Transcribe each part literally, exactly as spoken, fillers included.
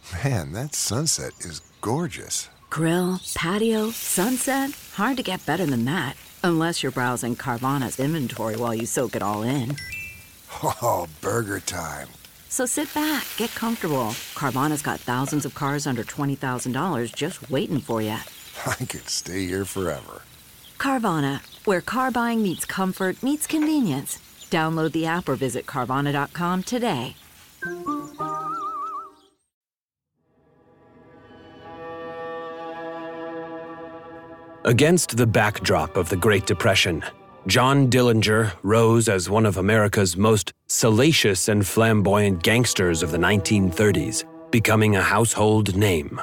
Man, that sunset is gorgeous. Grill, patio, sunset. Hard to get better than that. Unless you're browsing Carvana's inventory while you soak it all in. Oh, burger time. So sit back, get comfortable. Carvana's got thousands of cars under twenty thousand dollars just waiting for you. I could stay here forever. Carvana, where car buying meets comfort, meets convenience. Download the app or visit Carvana dot com today. Against the backdrop of the Great Depression, John Dillinger rose as one of America's most salacious and flamboyant gangsters of the nineteen thirties, becoming a household name.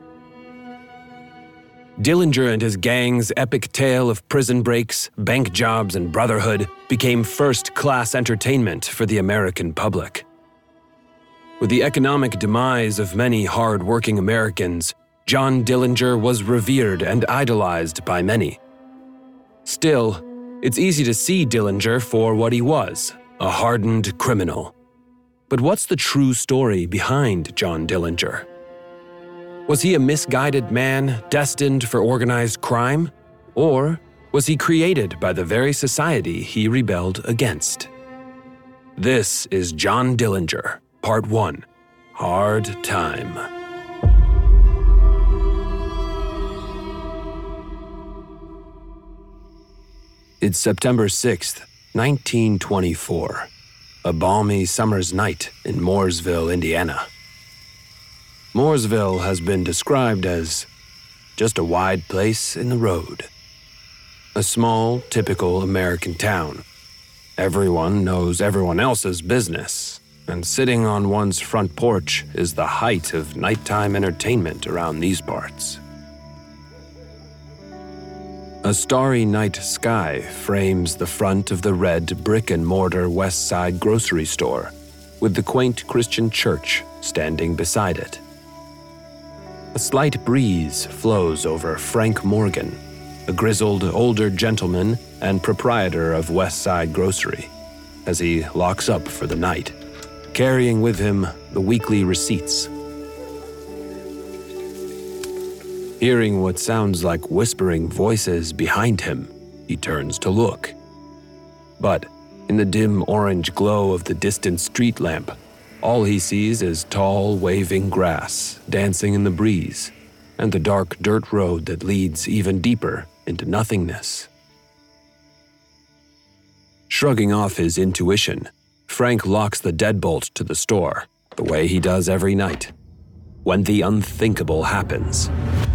Dillinger and his gang's epic tale of prison breaks, bank jobs, and brotherhood became first-class entertainment for the American public. With the economic demise of many hard-working Americans, John Dillinger was revered and idolized by many. Still, it's easy to see Dillinger for what he was, a hardened criminal. But what's the true story behind John Dillinger? Was he a misguided man destined for organized crime? Or was he created by the very society he rebelled against? This is John Dillinger, Part one, Hard Time. It's September sixth, nineteen twenty-four, a balmy summer's night in Mooresville, Indiana. Mooresville has been described as just a wide place in the road. A small, typical American town. Everyone knows everyone else's business, and sitting on one's front porch is the height of nighttime entertainment around these parts. A starry night sky frames the front of the red brick-and-mortar West Side grocery store, with the quaint Christian church standing beside it. A slight breeze flows over Frank Morgan, a grizzled older gentleman and proprietor of West Side Grocery, as he locks up for the night, carrying with him the weekly receipts. Hearing what sounds like whispering voices behind him, he turns to look. But in the dim orange glow of the distant street lamp, all he sees is tall, waving grass dancing in the breeze, and the dark dirt road that leads even deeper into nothingness. Shrugging off his intuition, Frank locks the deadbolt to the store, the way he does every night, when the unthinkable happens.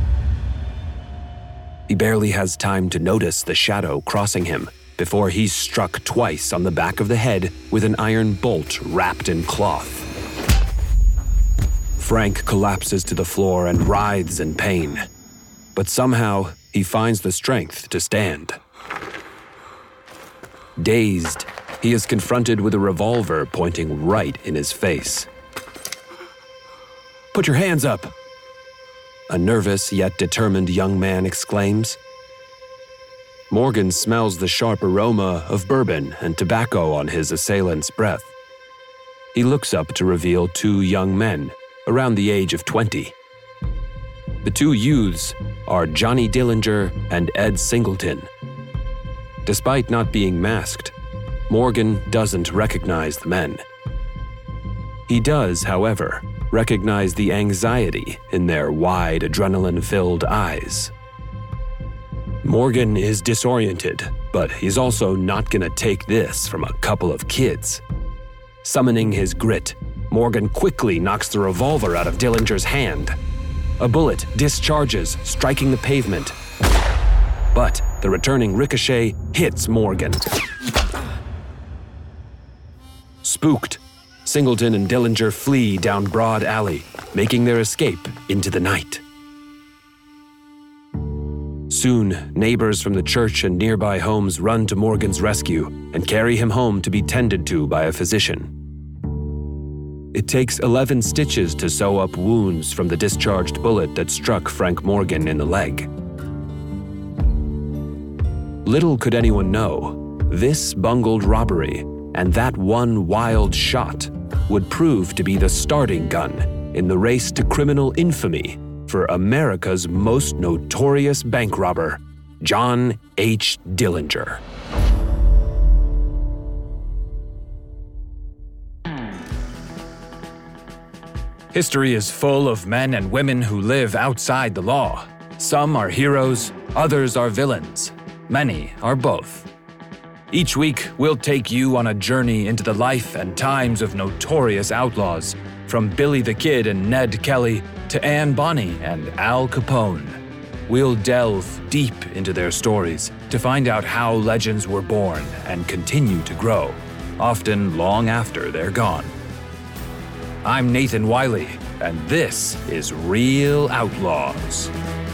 He barely has time to notice the shadow crossing him before he's struck twice on the back of the head with an iron bolt wrapped in cloth. Frank collapses to the floor and writhes in pain, but somehow he finds the strength to stand. Dazed, he is confronted with a revolver pointing right in his face. "Put your hands up!" a nervous yet determined young man exclaims. Morgan smells the sharp aroma of bourbon and tobacco on his assailant's breath. He looks up to reveal two young men, around the age of twenty. The two youths are Johnny Dillinger and Ed Singleton. Despite not being masked, Morgan doesn't recognize the men. He does, however, recognize the anxiety in their wide, adrenaline-filled eyes. Morgan is disoriented, but he's also not gonna take this from a couple of kids. Summoning his grit, Morgan quickly knocks the revolver out of Dillinger's hand. A bullet discharges, striking the pavement. But the returning ricochet hits Morgan. Spooked, Singleton and Dillinger flee down Broad Alley, making their escape into the night. Soon, neighbors from the church and nearby homes run to Morgan's rescue and carry him home to be tended to by a physician. It takes eleven stitches to sew up wounds from the discharged bullet that struck Frank Morgan in the leg. Little could anyone know, this bungled robbery and that one wild shot would prove to be the starting gun in the race to criminal infamy for America's most notorious bank robber, John H. Dillinger. History is full of men and women who live outside the law. Some are heroes, others are villains. Many are both. Each week, we'll take you on a journey into the life and times of notorious outlaws, from Billy the Kid and Ned Kelly to Anne Bonny and Al Capone. We'll delve deep into their stories to find out how legends were born and continue to grow, often long after they're gone. I'm Nathan Wiley, and this is Real Outlaws.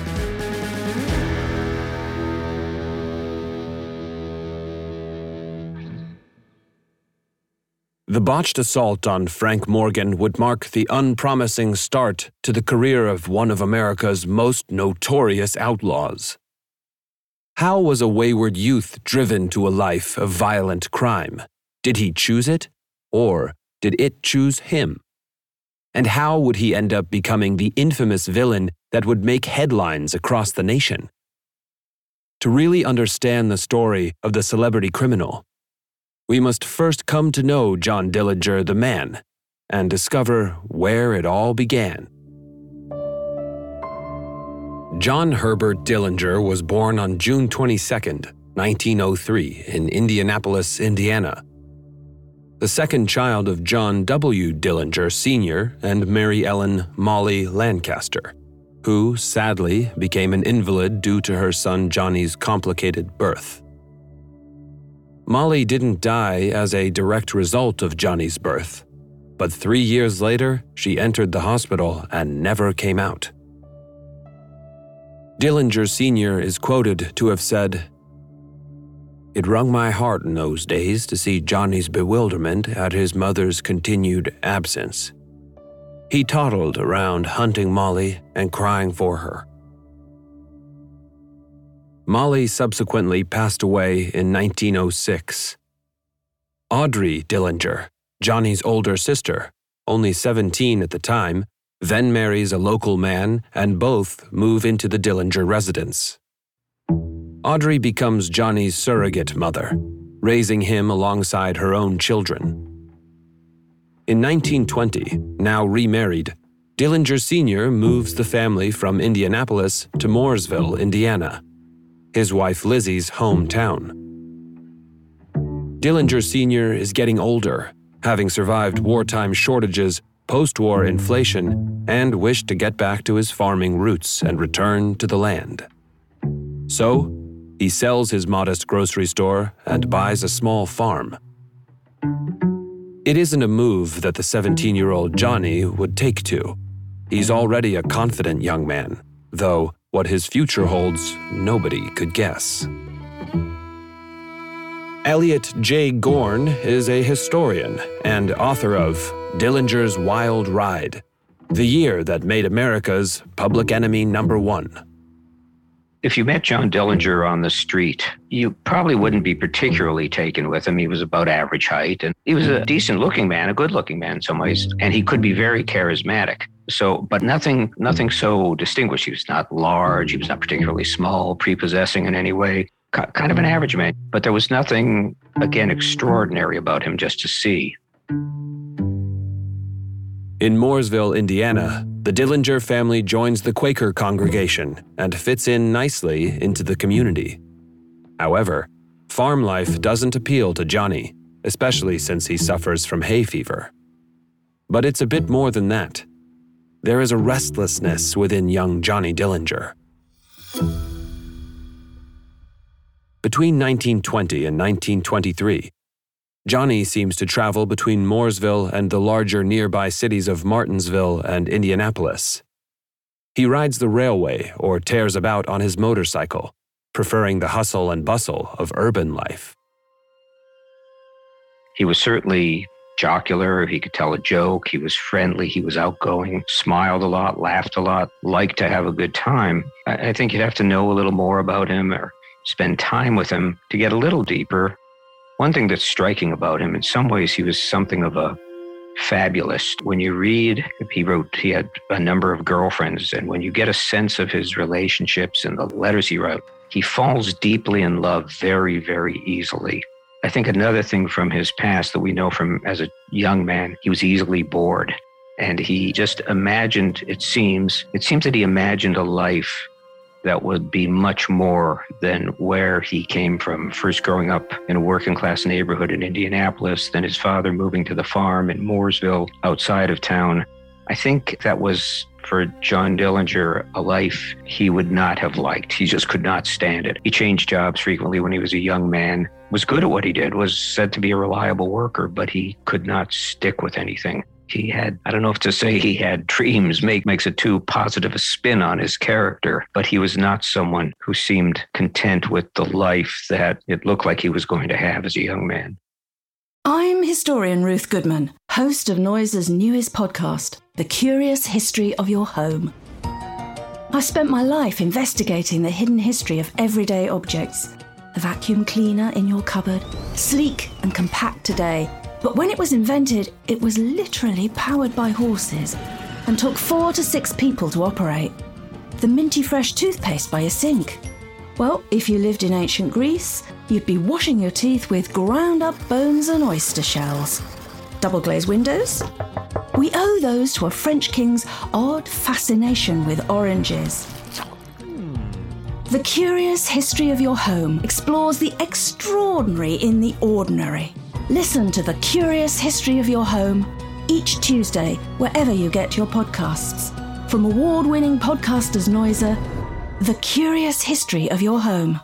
The botched assault on Frank Morgan would mark the unpromising start to the career of one of America's most notorious outlaws. How was a wayward youth driven to a life of violent crime? Did he choose it, or did it choose him? And how would he end up becoming the infamous villain that would make headlines across the nation? To really understand the story of the celebrity criminal, we must first come to know John Dillinger the man and discover where it all began. John Herbert Dillinger was born on June twenty-second, nineteen oh three, in Indianapolis, Indiana. The second child of John W. Dillinger Senior and Mary Ellen Molly Lancaster, who, sadly, became an invalid due to her son Johnny's complicated birth. Molly didn't die as a direct result of Johnny's birth, but three years later, she entered the hospital and never came out. Dillinger Senior is quoted to have said, "It wrung my heart in those days to see Johnny's bewilderment at his mother's continued absence. He toddled around hunting Molly and crying for her." Molly subsequently passed away in nineteen oh six. Audrey Dillinger, Johnny's older sister, only seventeen at the time, then marries a local man and both move into the Dillinger residence. Audrey becomes Johnny's surrogate mother, raising him alongside her own children. In nineteen twenty, now remarried, Dillinger Senior moves the family from Indianapolis to Mooresville, Indiana, his wife Lizzie's hometown. Dillinger Senior is getting older, having survived wartime shortages, post-war inflation, and wished to get back to his farming roots and return to the land. So, he sells his modest grocery store and buys a small farm. It isn't a move that the seventeen-year-old Johnny would take to. He's already a confident young man, though what his future holds, nobody could guess. Elliot J. Gorn is a historian and author of Dillinger's Wild Ride, the year that made America's public enemy number one. If you met John Dillinger on the street, you probably wouldn't be particularly taken with him. He was about average height, and he was a decent-looking man, a good-looking man in some ways, and he could be very charismatic. So, but nothing, nothing so distinguished. He was not large. He was not particularly small, prepossessing in any way. Kind of an average man, but there was nothing, again, extraordinary about him just to see. In Mooresville, Indiana, the Dillinger family joins the Quaker congregation and fits in nicely into the community. However, farm life doesn't appeal to Johnny, especially since he suffers from hay fever. But it's a bit more than that. There is a restlessness within young Johnny Dillinger. Between nineteen twenty and nineteen twenty-three, Johnny seems to travel between Mooresville and the larger nearby cities of Martinsville and Indianapolis. He rides the railway or tears about on his motorcycle, preferring the hustle and bustle of urban life. He was certainly jocular. He could tell a joke. He was friendly. He was outgoing, smiled a lot, laughed a lot, liked to have a good time. I think you'd have to know a little more about him or spend time with him to get a little deeper. One thing that's striking about him, in some ways, he was something of a fabulous. When you read, he wrote, he had a number of girlfriends, and when you get a sense of his relationships and the letters he wrote, he falls deeply in love very, very easily. I think another thing from his past that we know from as a young man, he was easily bored. And he just imagined, it seems, it seems that he imagined a life that would be much more than where he came from, first growing up in a working class neighborhood in Indianapolis, then his father moving to the farm in Mooresville outside of town. I think that was, for John Dillinger, a life he would not have liked. He just could not stand it. He changed jobs frequently when he was a young man, was good at what he did, was said to be a reliable worker, but he could not stick with anything. He had, I don't know if to say he had dreams make, makes it too positive a spin on his character, but he was not someone who seemed content with the life that it looked like he was going to have as a young man. I'm historian Ruth Goodman, host of Noiser's newest podcast, The Curious History of Your Home. I've spent my life investigating the hidden history of everyday objects. The vacuum cleaner in your cupboard, sleek and compact today, but when it was invented, it was literally powered by horses and took four to six people to operate. The minty fresh toothpaste by your sink. Well, if you lived in ancient Greece, you'd be washing your teeth with ground up bones and oyster shells. Double glazed windows? We owe those to a French king's odd fascination with oranges. The Curious History of Your Home explores the extraordinary in the ordinary. Listen to The Curious History of Your Home each Tuesday, wherever you get your podcasts. From award-winning podcasters Noiser, The Curious History of Your Home.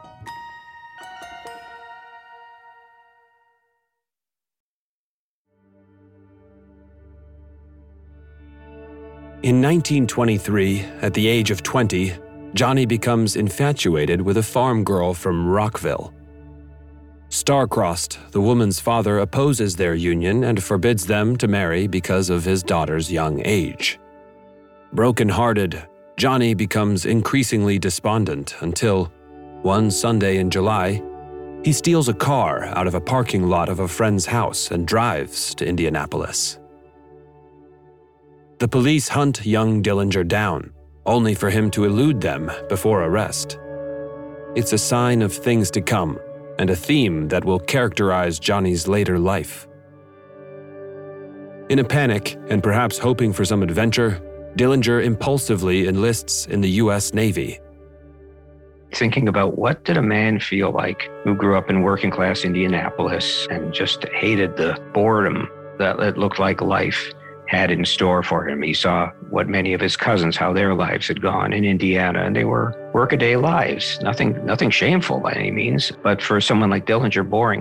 In nineteen twenty-three, at the age of twenty, Johnny becomes infatuated with a farm girl from Rockville. Star-crossed, the woman's father opposes their union and forbids them to marry because of his daughter's young age. Broken-hearted, Johnny becomes increasingly despondent until, one Sunday in July, he steals a car out of a parking lot of a friend's house and drives to Indianapolis. The police hunt young Dillinger down, only for him to elude them before arrest. It's a sign of things to come, and a theme that will characterize Johnny's later life. In a panic, and perhaps hoping for some adventure, Dillinger impulsively enlists in the U S Navy. Thinking about what did a man feel like who grew up in working class Indianapolis and just hated the boredom that it looked like life had in store for him. He saw what many of his cousins, how their lives had gone in Indiana, and they were workaday lives. Nothing, nothing shameful by any means, but for someone like Dillinger, boring.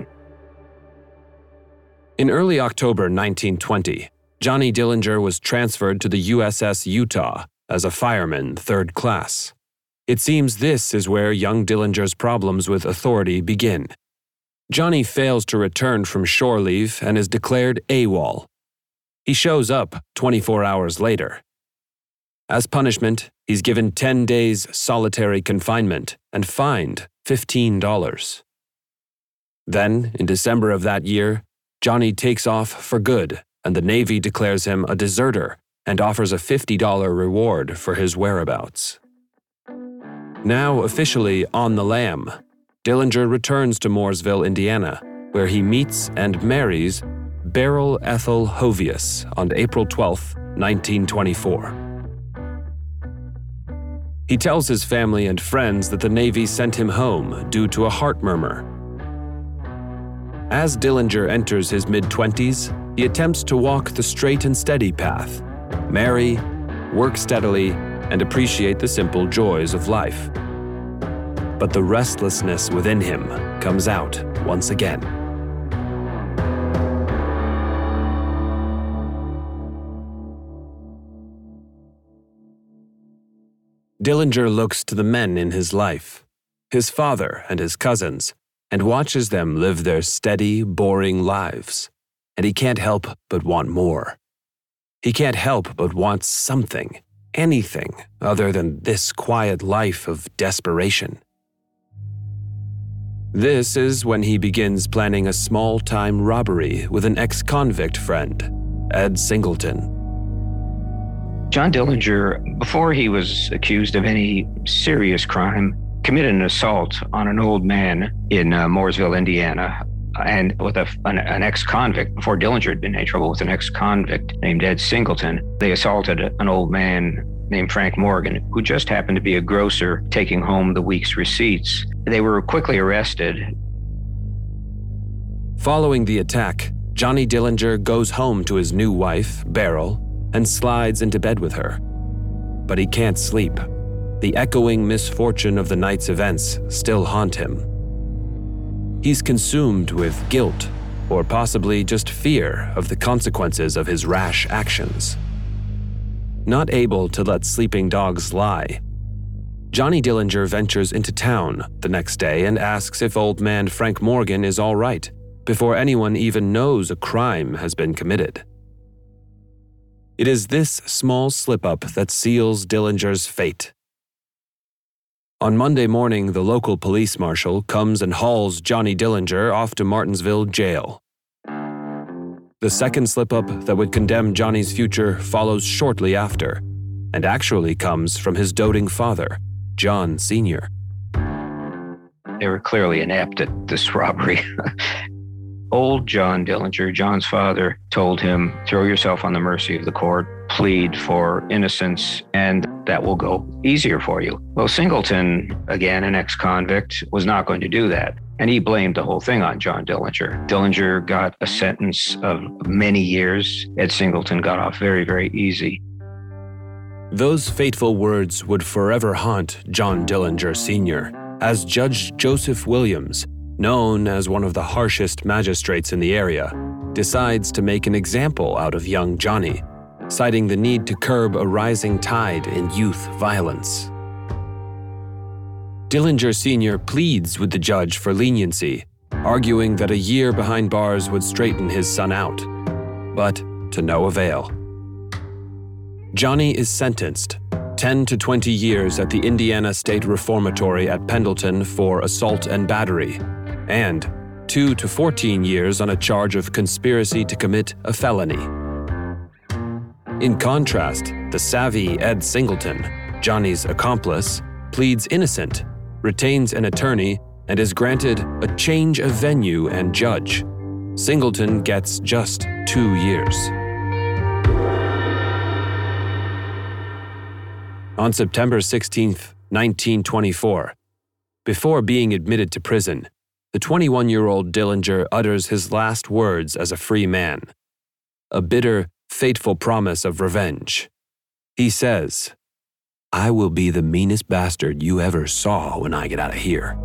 In early October nineteen twenty, Johnny Dillinger was transferred to the U S S Utah as a fireman third class. It seems this is where young Dillinger's problems with authority begin. Johnny fails to return from shore leave and is declared AWOL. He shows up twenty-four hours later. As punishment, he's given ten days solitary confinement and fined fifteen dollars. Then, in December of that year, Johnny takes off for good, and the Navy declares him a deserter and offers a fifty dollars reward for his whereabouts. Now officially on the lam, Dillinger returns to Mooresville, Indiana, where he meets and marries Beryl Ethel Hovius on April twelfth, nineteen twenty-four. He tells his family and friends that the Navy sent him home due to a heart murmur. As Dillinger enters his mid-twenties, he attempts to walk the straight and steady path, marry, work steadily, and appreciate the simple joys of life. But the restlessness within him comes out once again. Dillinger looks to the men in his life, his father and his cousins, and watches them live their steady, boring lives, and he can't help but want more. He can't help but want something, anything, other than this quiet life of desperation. This is when he begins planning a small-time robbery with an ex-convict friend, Ed Singleton. John Dillinger, before he was accused of any serious crime, committed an assault on an old man in uh, Mooresville, Indiana, and with a, an, an ex-convict. Before Dillinger had been in trouble with an ex-convict named Ed Singleton, they assaulted an old man named Frank Morgan, who just happened to be a grocer taking home the week's receipts. They were quickly arrested. Following the attack, Johnny Dillinger goes home to his new wife, Beryl, and slides into bed with her. But he can't sleep. The echoing misfortune of the night's events still haunt him. He's consumed with guilt, or possibly just fear of the consequences of his rash actions. Not able to let sleeping dogs lie, Johnny Dillinger ventures into town the next day and asks if old man Frank Morgan is all right, before anyone even knows a crime has been committed. It is this small slip-up that seals Dillinger's fate. On Monday morning, the local police marshal comes and hauls Johnny Dillinger off to Martinsville jail. The second slip-up that would condemn Johnny's future follows shortly after, and actually comes from his doting father, John Senior They were clearly inept at this robbery. Old John Dillinger, John's father, told him, throw yourself on the mercy of the court, plead for innocence, and that will go easier for you. Well, Singleton, again, an ex-convict, was not going to do that. And he blamed the whole thing on John Dillinger. Dillinger got a sentence of many years. Ed Singleton got off very, very easy. Those fateful words would forever haunt John Dillinger Senior, as Judge Joseph Williams, known as one of the harshest magistrates in the area, decides to make an example out of young Johnny, citing the need to curb a rising tide in youth violence. Dillinger Senior pleads with the judge for leniency, arguing that a year behind bars would straighten his son out, but to no avail. Johnny is sentenced ten to twenty years at the Indiana State Reformatory at Pendleton for assault and battery, and two to fourteen years on a charge of conspiracy to commit a felony. In contrast, the savvy Ed Singleton, Johnny's accomplice, pleads innocent, retains an attorney, and is granted a change of venue and judge. Singleton gets just two years. On September sixteenth, nineteen twenty-four, before being admitted to prison, the twenty-one-year-old Dillinger utters his last words as a free man, a bitter, fateful promise of revenge. He says, "I will be the meanest bastard you ever saw when I get out of here."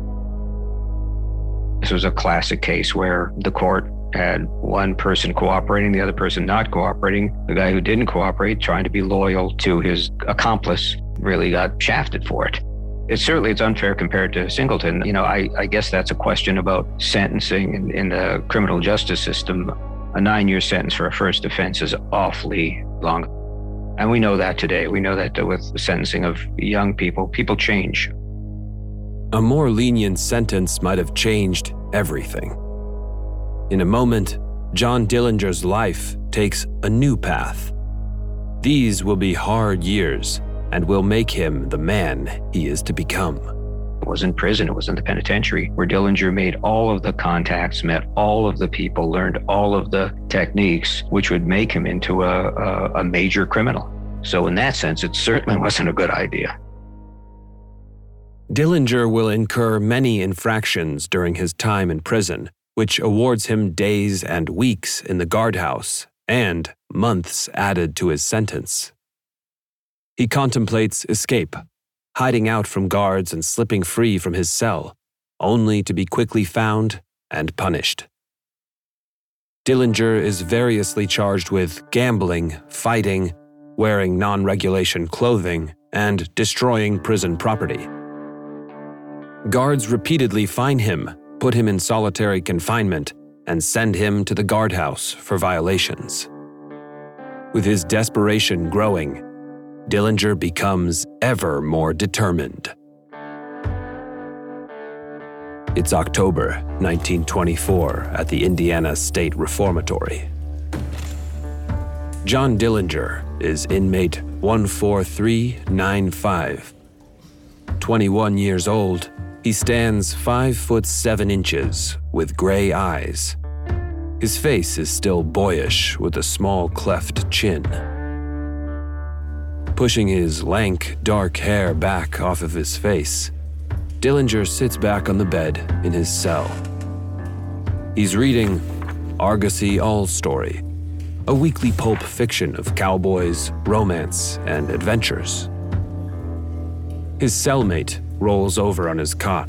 This was a classic case where the court had one person cooperating, the other person not cooperating. The guy who didn't cooperate, trying to be loyal to his accomplice, really got shafted for it. It's certainly it's unfair compared to Singleton. You know, I, I guess that's a question about sentencing in, in the criminal justice system. A nine-year sentence for a first offense is awfully long. And we know that today. We know that with the sentencing of young people, people change. A more lenient sentence might have changed everything. In a moment, John Dillinger's life takes a new path. These will be hard years and will make him the man he is to become. It was in prison, it was in the penitentiary, where Dillinger made all of the contacts, met all of the people, learned all of the techniques, which would make him into a, a, a major criminal. So in that sense, it certainly wasn't a good idea. Dillinger will incur many infractions during his time in prison, which awards him days and weeks in the guardhouse and months added to his sentence. He contemplates escape, hiding out from guards and slipping free from his cell, only to be quickly found and punished. Dillinger is variously charged with gambling, fighting, wearing non-regulation clothing, and destroying prison property. Guards repeatedly fine him, put him in solitary confinement, and send him to the guardhouse for violations. With his desperation growing, Dillinger becomes ever more determined. It's October nineteen twenty-four at the Indiana State Reformatory. John Dillinger is inmate one four three nine five. twenty-one years old, he stands five foot seven inches with gray eyes. His face is still boyish with a small cleft chin. Pushing his lank, dark hair back off of his face, Dillinger sits back on the bed in his cell. He's reading Argosy All Story, a weekly pulp fiction of cowboys, romance, and adventures. His cellmate rolls over on his cot.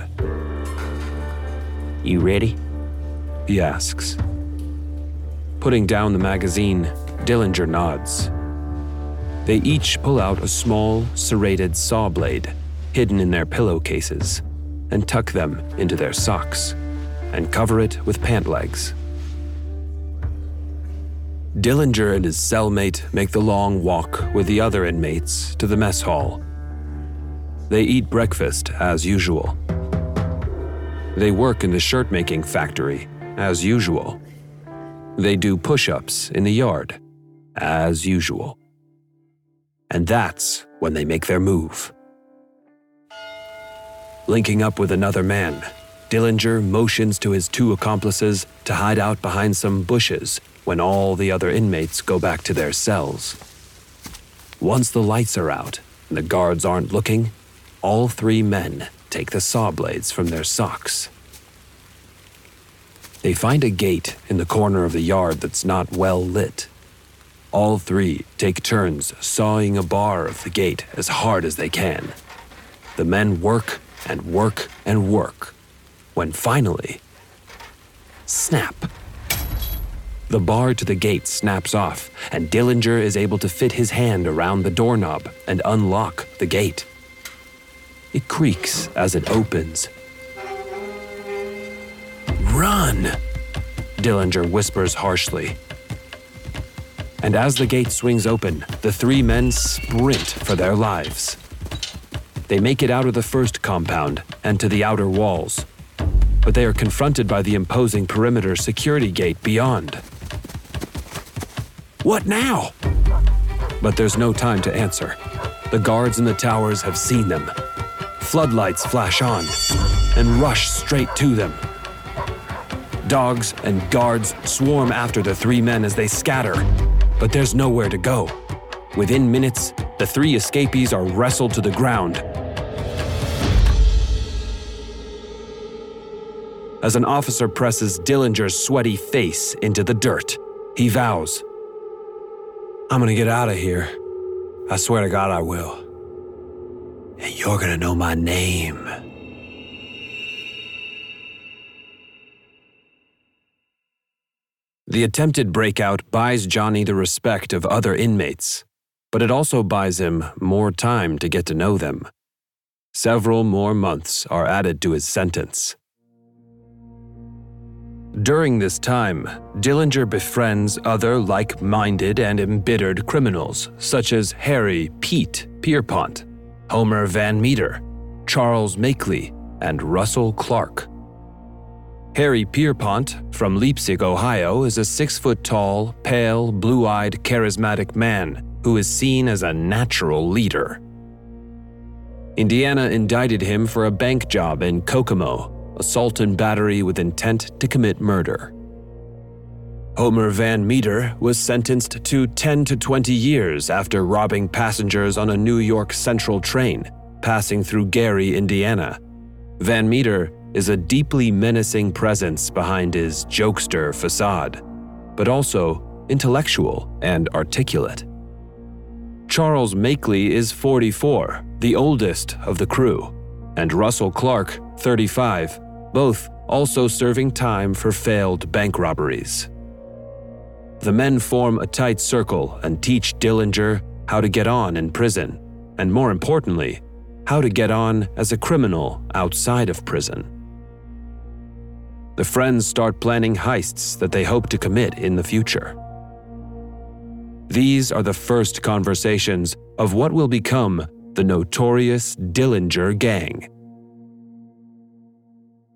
You ready? He asks. Putting down the magazine, Dillinger nods. They each pull out a small, serrated saw blade hidden in their pillowcases and tuck them into their socks and cover it with pant legs. Dillinger and his cellmate make the long walk with the other inmates to the mess hall. They eat breakfast as usual. They work in the shirt-making factory as usual. They do push-ups in the yard as usual. And that's when they make their move. Linking up with another man, Dillinger motions to his two accomplices to hide out behind some bushes when all the other inmates go back to their cells. Once the lights are out and the guards aren't looking, all three men take the saw blades from their socks. They find a gate in the corner of the yard that's not well lit. All three take turns sawing a bar of the gate as hard as they can. The men work and work and work, when finally, snap. The bar to the gate snaps off, and Dillinger is able to fit his hand around the doorknob and unlock the gate. It creaks as it opens. "Run!" Dillinger whispers harshly. And as the gate swings open, the three men sprint for their lives. They make it out of the first compound and to the outer walls, but they are confronted by the imposing perimeter security gate beyond. What now? But there's no time to answer. The guards in the towers have seen them. Floodlights flash on and rush straight to them. Dogs and guards swarm after the three men as they scatter, but there's nowhere to go. Within minutes, the three escapees are wrestled to the ground. As an officer presses Dillinger's sweaty face into the dirt, he vows, "I'm gonna get out of here. I swear to God I will. And you're gonna know my name." The attempted breakout buys Johnny the respect of other inmates, but it also buys him more time to get to know them. Several more months are added to his sentence. During this time, Dillinger befriends other like-minded and embittered criminals, such as Harry Pete Pierpont, Homer Van Meter, Charles Makeley, and Russell Clark. Harry Pierpont from Leipzig, Ohio, is a six-foot-tall, pale, blue-eyed, charismatic man who is seen as a natural leader. Indiana indicted him for a bank job in Kokomo, assault and battery with intent to commit murder. Homer Van Meter was sentenced to ten to twenty years after robbing passengers on a New York Central train, passing through Gary, Indiana. Van Meter is a deeply menacing presence behind his jokester facade, but also intellectual and articulate. Charles Makeley is forty-four, the oldest of the crew, and Russell Clark, thirty-five, both also serving time for failed bank robberies. The men form a tight circle and teach Dillinger how to get on in prison, and more importantly, how to get on as a criminal outside of prison. The friends start planning heists that they hope to commit in the future. These are the first conversations of what will become the notorious Dillinger Gang.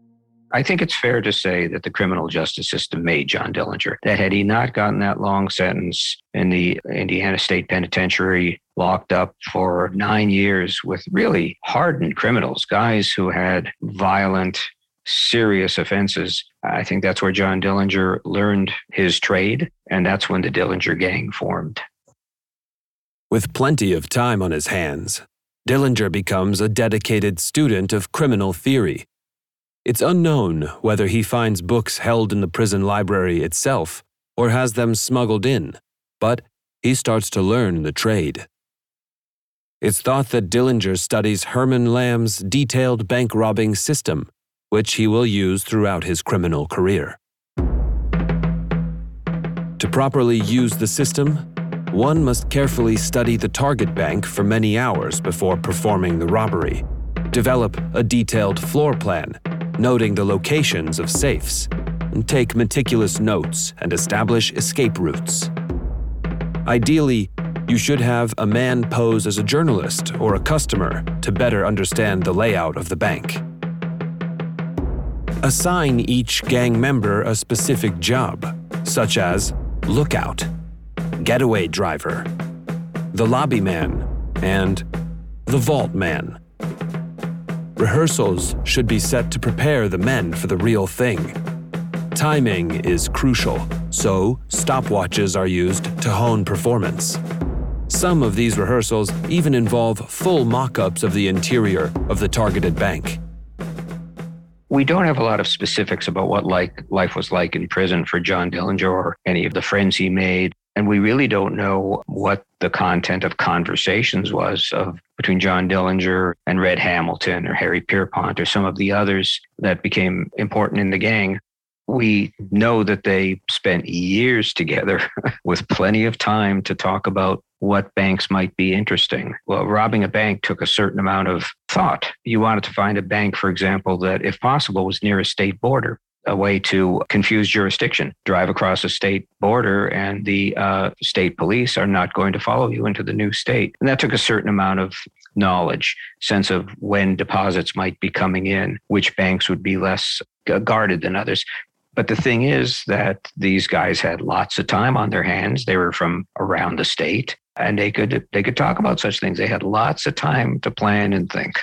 I think it's fair to say that the criminal justice system made John Dillinger. That had he not gotten that long sentence in the Indiana State Penitentiary, locked up for nine years with really hardened criminals, guys who had violent, serious offenses, I think that's where John Dillinger learned his trade, and that's when the Dillinger Gang formed. With plenty of time on his hands, Dillinger becomes a dedicated student of criminal theory. It's unknown whether he finds books held in the prison library itself or has them smuggled in, but he starts to learn the trade. It's thought that Dillinger studies Herman Lamb's detailed bank robbing system, which he will use throughout his criminal career. To properly use the system, one must carefully study the target bank for many hours before performing the robbery, develop a detailed floor plan, noting the locations of safes, and take meticulous notes and establish escape routes. Ideally, you should have a man pose as a journalist or a customer to better understand the layout of the bank. Assign each gang member a specific job, such as lookout, getaway driver, the lobby man, and the vault man. Rehearsals should be set to prepare the men for the real thing. Timing is crucial, so stopwatches are used to hone performance. Some of these rehearsals even involve full mock-ups of the interior of the targeted bank. We don't have a lot of specifics about what like life was like in prison for John Dillinger or any of the friends he made. And we really don't know what the content of conversations was of between John Dillinger and Red Hamilton or Harry Pierpont or some of the others that became important in the gang. We know that they spent years together with plenty of time to talk about what banks might be interesting. Well, robbing a bank took a certain amount of thought. You wanted to find a bank, for example, that, if possible, was near a state border, a way to confuse jurisdiction. Drive across a state border and the uh, state police are not going to follow you into the new state. And that took a certain amount of knowledge, sense of when deposits might be coming in, which banks would be less guarded than others. But the thing is that these guys had lots of time on their hands. They were from around the state, and they could they could talk about such things. They had lots of time to plan and think.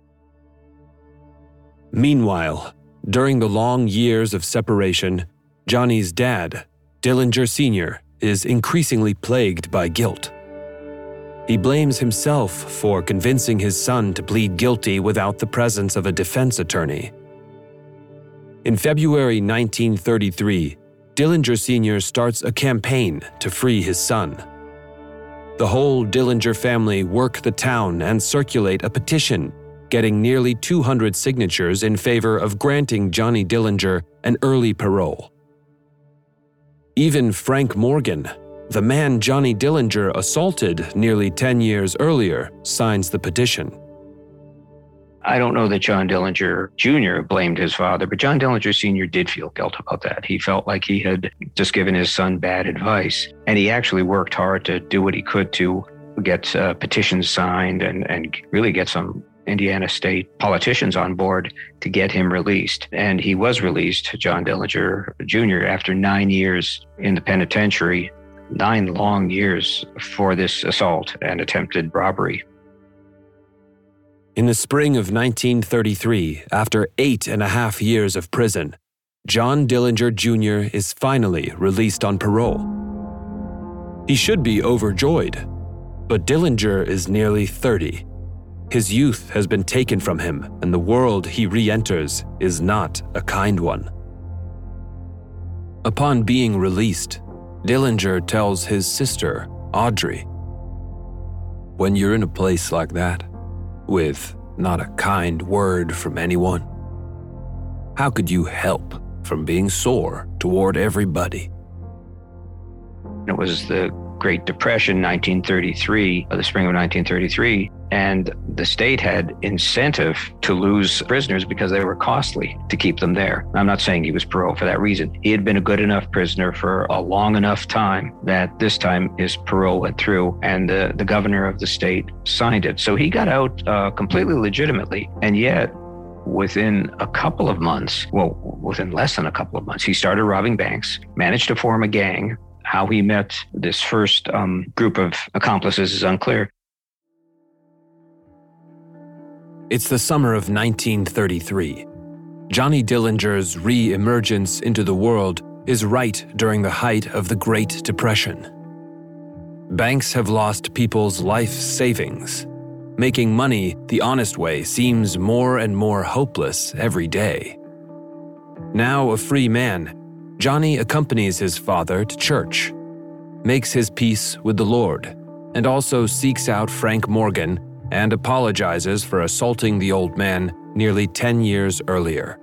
Meanwhile, during the long years of separation, Johnny's dad, Dillinger Senior, is increasingly plagued by guilt. He blames himself for convincing his son to plead guilty without the presence of a defense attorney. In February nineteen thirty-three, Dillinger Senior starts a campaign to free his son. The whole Dillinger family work the town and circulate a petition, getting nearly two hundred signatures in favor of granting Johnny Dillinger an early parole. Even Frank Morgan, the man Johnny Dillinger assaulted nearly ten years earlier, signs the petition. I don't know that John Dillinger Junior blamed his father, but John Dillinger Senior did feel guilt about that. He felt like he had just given his son bad advice, and he actually worked hard to do what he could to get uh, petitions signed and, and really get some Indiana State politicians on board to get him released. And he was released, John Dillinger Junior, after nine years in the penitentiary, nine long years for this assault and attempted robbery. In the spring of nineteen thirty-three, after eight and a half years of prison, John Dillinger Junior is finally released on parole. He should be overjoyed, but Dillinger is nearly thirty. His youth has been taken from him, and the world he re-enters is not a kind one. Upon being released, Dillinger tells his sister, Audrey, "When you're in a place like that, with not a kind word from anyone, how could you help from being sore toward everybody?" It was the Great Depression, nineteen thirty-three, the spring of nineteen thirty-three, and the state had incentive to lose prisoners because they were costly to keep them there. I'm not saying he was paroled for that reason. He had been a good enough prisoner for a long enough time that this time his parole went through, and the, the governor of the state signed it. So he got out uh, completely legitimately, and yet within a couple of months, well, within less than a couple of months, he started robbing banks, managed to form a gang. How he met this first um, group of accomplices is unclear. It's the summer of nineteen thirty-three. Johnny Dillinger's re-emergence into the world is right during the height of the Great Depression. Banks have lost people's life savings. Making money the honest way seems more and more hopeless every day. Now a free man, Johnny accompanies his father to church, makes his peace with the Lord, and also seeks out Frank Morgan and apologizes for assaulting the old man nearly ten years earlier.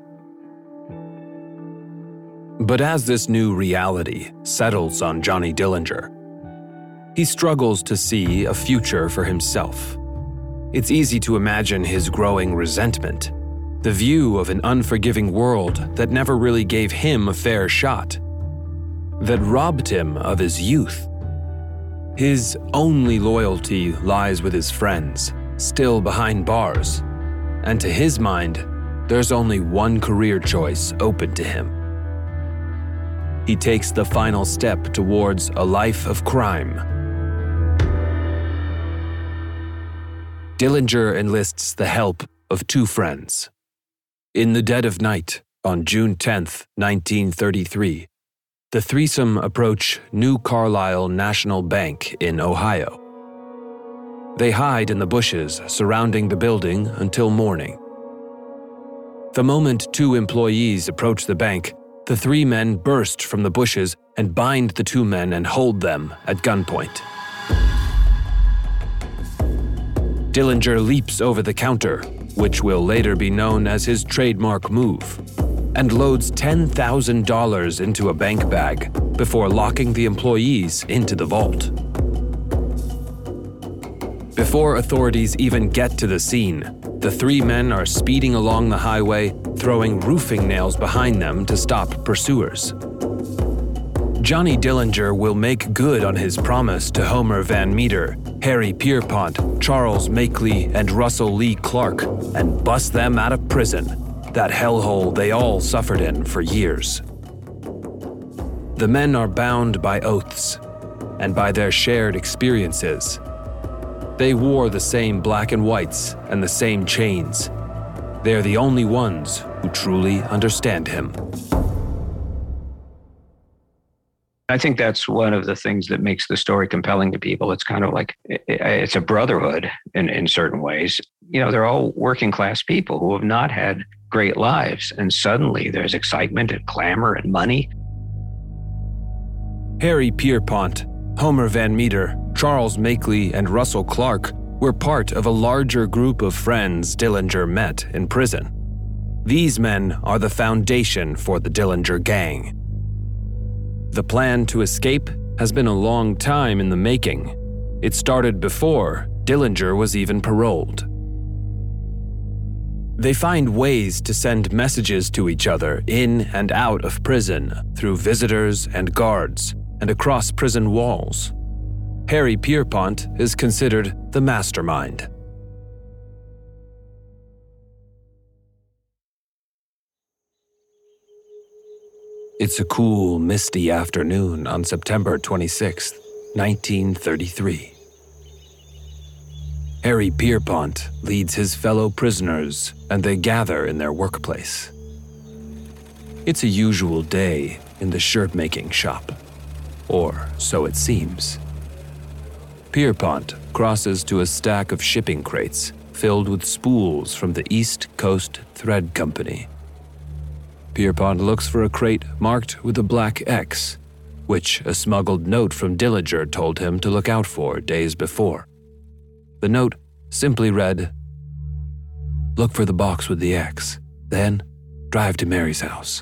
But as this new reality settles on Johnny Dillinger, he struggles to see a future for himself. It's easy to imagine his growing resentment, the view of an unforgiving world that never really gave him a fair shot, that robbed him of his youth. His only loyalty lies with his friends, still behind bars, and to his mind, there's only one career choice open to him. He takes the final step towards a life of crime. Dillinger enlists the help of two friends. In the dead of night, on June tenth, nineteen thirty-three, the threesome approach New Carlisle National Bank in Ohio. They hide in the bushes surrounding the building until morning. The moment two employees approach the bank, the three men burst from the bushes and bind the two men and hold them at gunpoint. Dillinger leaps over the counter, which will later be known as his trademark move, and loads ten thousand dollars into a bank bag before locking the employees into the vault. Before authorities even get to the scene, the three men are speeding along the highway, throwing roofing nails behind them to stop pursuers. Johnny Dillinger will make good on his promise to Homer Van Meter, Harry Pierpont, Charles Makeley, and Russell Lee Clark, and bust them out of prison, that hellhole they all suffered in for years. The men are bound by oaths and by their shared experiences. They wore the same black and whites and the same chains. They're the only ones who truly understand him. I think that's one of the things that makes the story compelling to people. It's kind of like, it's a brotherhood in, in certain ways. You know, they're all working class people who have not had great lives, and suddenly there's excitement and clamor and money. Harry Pierpont, Homer Van Meter, Charles Makeley, and Russell Clark were part of a larger group of friends Dillinger met in prison. These men are the foundation for the Dillinger gang. The plan to escape has been a long time in the making. It started before Dillinger was even paroled. They find ways to send messages to each other in and out of prison through visitors and guards and across prison walls. Harry Pierpont is considered the mastermind. It's a cool, misty afternoon on September twenty-sixth, nineteen thirty-three. Harry Pierpont leads his fellow prisoners, and they gather in their workplace. It's a usual day in the shirt-making shop, or so it seems. Pierpont crosses to a stack of shipping crates filled with spools from the East Coast Thread Company. Pierpont looks for a crate marked with a black X, which a smuggled note from Dillinger told him to look out for days before. The note simply read, "Look for the box with the X, then drive to Mary's house."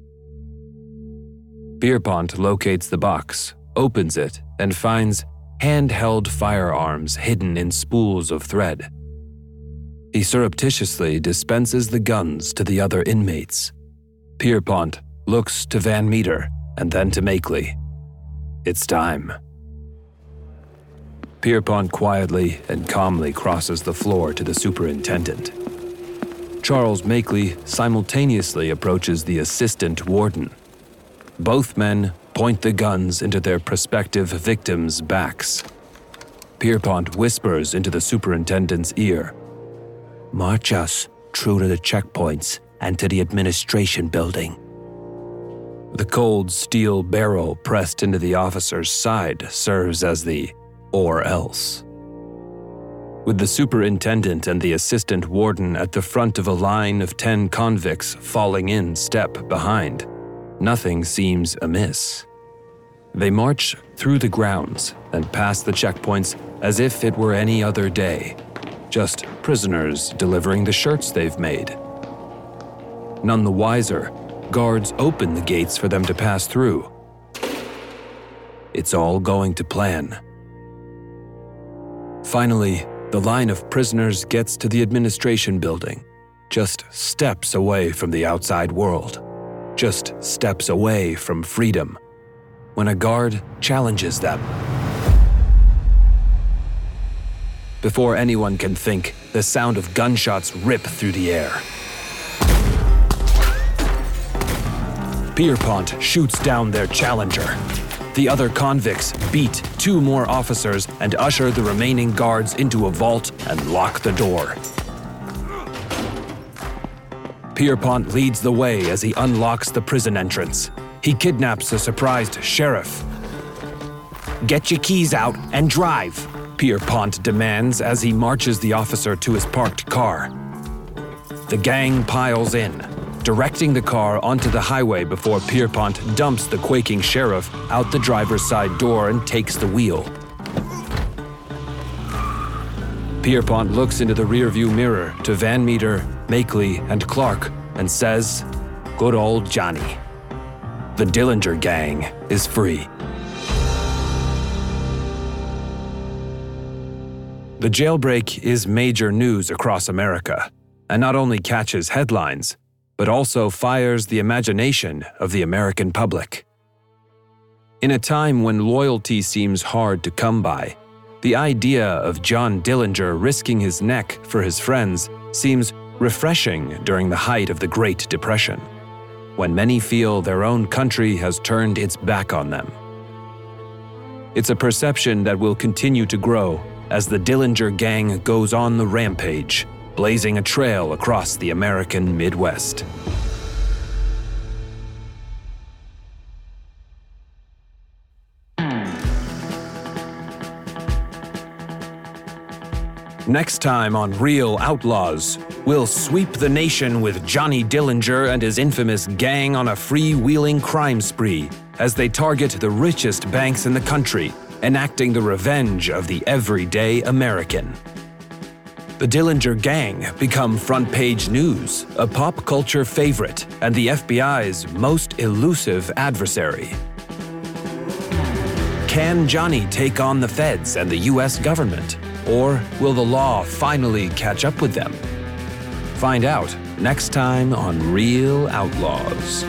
Pierpont locates the box, opens it, and finds handheld firearms hidden in spools of thread. He surreptitiously dispenses the guns to the other inmates. Pierpont looks to Van Meter and then to Makeley. It's time. Pierpont quietly and calmly crosses the floor to the superintendent. Charles Makeley simultaneously approaches the assistant warden. Both men point the guns into their prospective victims' backs. Pierpont whispers into the superintendent's ear, "March us through to the checkpoints and to the administration building." The cold steel barrel pressed into the officer's side serves as the "or else." With the superintendent and the assistant warden at the front of a line of ten convicts falling in step behind, nothing seems amiss. They march through the grounds and past the checkpoints as if it were any other day, just prisoners delivering the shirts they've made. None the wiser, guards open the gates for them to pass through. It's all going to plan. Finally, the line of prisoners gets to the administration building, just steps away from the outside world, just steps away from freedom, when a guard challenges them. Before anyone can think, the sound of gunshots rip through the air. Pierpont shoots down their challenger. The other convicts beat two more officers and usher the remaining guards into a vault and lock the door. Pierpont leads the way as he unlocks the prison entrance. He kidnaps a surprised sheriff. "Get your keys out and drive," Pierpont demands as he marches the officer to his parked car. The gang piles in, directing the car onto the highway before Pierpont dumps the quaking sheriff out the driver's side door and takes the wheel. Pierpont looks into the rearview mirror to Van Meter, Makeley, and Clark and says, "Good old Johnny." The Dillinger Gang is free. The jailbreak is major news across America, and not only catches headlines, but also fires the imagination of the American public. In a time when loyalty seems hard to come by, the idea of John Dillinger risking his neck for his friends seems refreshing during the height of the Great Depression, when many feel their own country has turned its back on them. It's a perception that will continue to grow as the Dillinger Gang goes on the rampage, blazing a trail across the American Midwest. Next time on Real Outlaws, we'll sweep the nation with Johnny Dillinger and his infamous gang on a freewheeling crime spree as they target the richest banks in the country, enacting the revenge of the everyday American. The Dillinger Gang become front-page news, a pop culture favorite, and the F B I's most elusive adversary. Can Johnny take on the feds and the U S government? Or will the law finally catch up with them? Find out next time on Real Outlaws.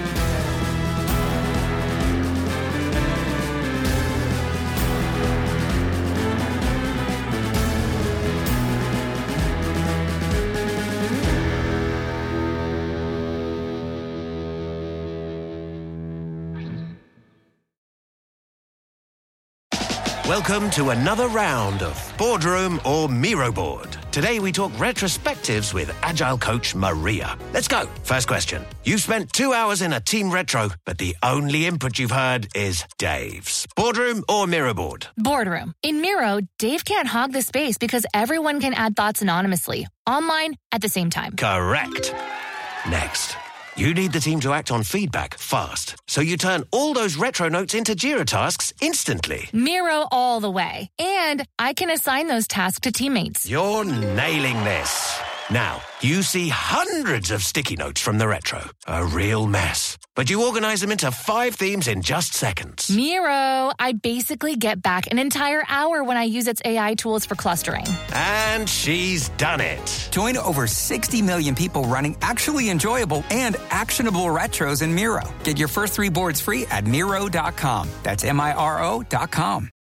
Welcome to another round of Boardroom or Miro Board. Today we talk retrospectives with Agile coach Maria. Let's go. First question. You've spent two hours in a team retro, but the only input you've heard is Dave's. Boardroom or Miro Board? Boardroom. In Miro, Dave can't hog the space because everyone can add thoughts anonymously, online, at the same time. Correct. Next. You need the team to act on feedback fast, so you turn all those retro notes into Jira tasks instantly. Miro all the way. And I can assign those tasks to teammates. You're nailing this. Now, you see hundreds of sticky notes from the retro. A real mess. But you organize them into five themes in just seconds. Miro, I basically get back an entire hour when I use its A I tools for clustering. And she's done it. Join over sixty million people running actually enjoyable and actionable retros in Miro. Get your first three boards free at Miro dot com. That's M I R O dot com.